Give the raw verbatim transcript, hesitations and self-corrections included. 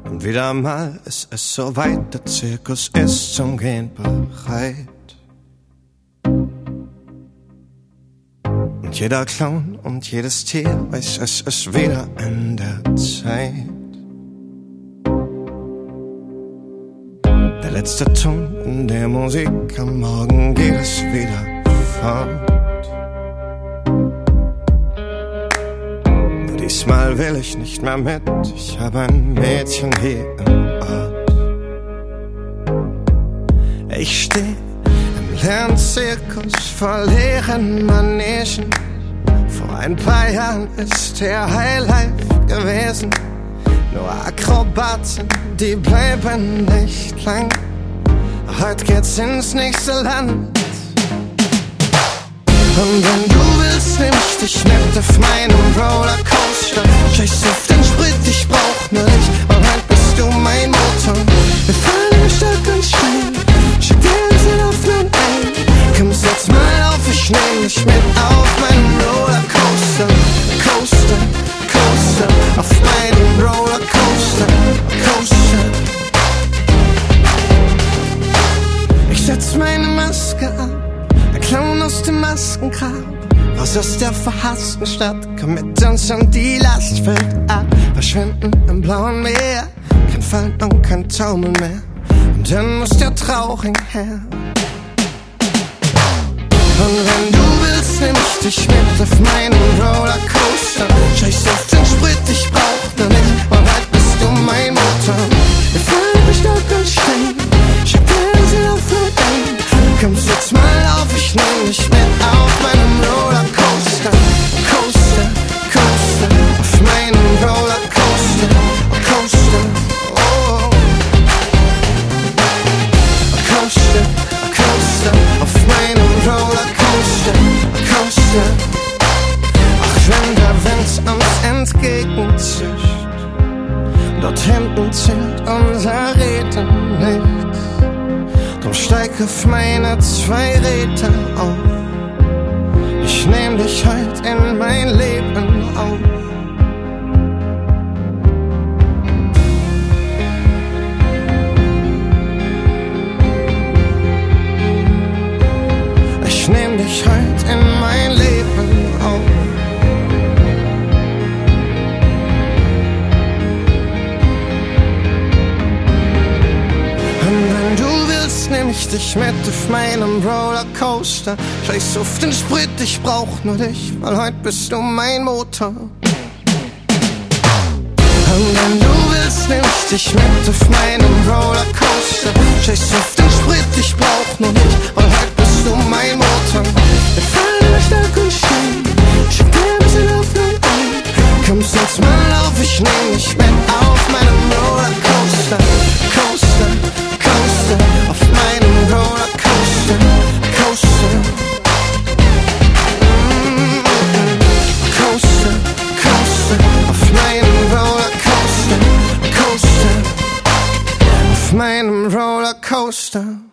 Und wieder mal ist es soweit, der Zirkus ist zum Gehen bereit. Und jeder Clown und jedes Tier weiß, es ist wieder an der Zeit. Der letzte Ton in der Musik, am Morgen geht es wieder fort. Nur diesmal will ich nicht mehr mit, ich habe ein Mädchen hier im Ort. Ich steh im leeren Zirkus vor leeren Manegen. Vor ein paar Jahren ist der Highlife gewesen. Nur Akrobaten, die bleiben nicht lang. Heute geht's ins nächste Land. Und wenn du willst, nehm ich dich mit auf meinem Rollercoaster. Scheiß auf den Sprit, ich brauch nur dich, und heute bist du mein Motor. Wir fahren stark und schnell, schick dir den Aufnahmen ein. Komm, setz mal auf, ich nehm dich mit auf meinem Rollercoaster. Coaster, Coaster, auf meinem Rollercoaster, Coaster. Ich setz meine Maske ab, ein Clown aus dem Maskengrab. Raus aus der verhassten Stadt, komm mit uns und die Last fällt ab. Verschwinden im blauen Meer, kein Fall und kein Taumel mehr. Und dann muss der Trauring her. Und wenn du willst, nehm ich dich mit auf meinen Rollercoaster. Scheiß auf den Sprit, ich brauch nur nicht, und heute bist du mein Motor. Wir fahren stark und schnell, schick dir den Auflauf ein. Komm, setz mal auf, ich nehm dich mit auf meinem Rollercoaster. Coaster, Coaster, auf meinem Rollercoaster. Coaster, oh. Coaster, Coaster, auf meinem Rollercoaster. Coaster. Ach, wenn der Wind uns entgegenzischt, dort hinten zählt unser Reden nicht. Drum steig auf meine zwei Räder auf. Ich nehm dich heut in mein Leben auf. Ich nehm dich heut in mein Leben auf. Nehm ich dich mit auf meinem Rollercoaster. Scheiß auf den Sprit, ich brauch nur dich, weil heute bist du mein Motor. Und wenn du willst, nehm ich dich mit auf meinem Rollercoaster. Scheiß auf den Sprit, ich brauch nur dich, weil heute bist du mein Motor. Wir fahren stark und schnell, schick dir ein bisschen Auflauf ein. Komm, setz mal auf, ich nehm dich mit auf meinem Rollercoaster. Coaster, Coaster, auf meinem Rollercoaster, Coaster. Mm-hmm. Coaster, Coaster, auf meinem Rollercoaster, Coaster. Auf meinem Rollercoaster.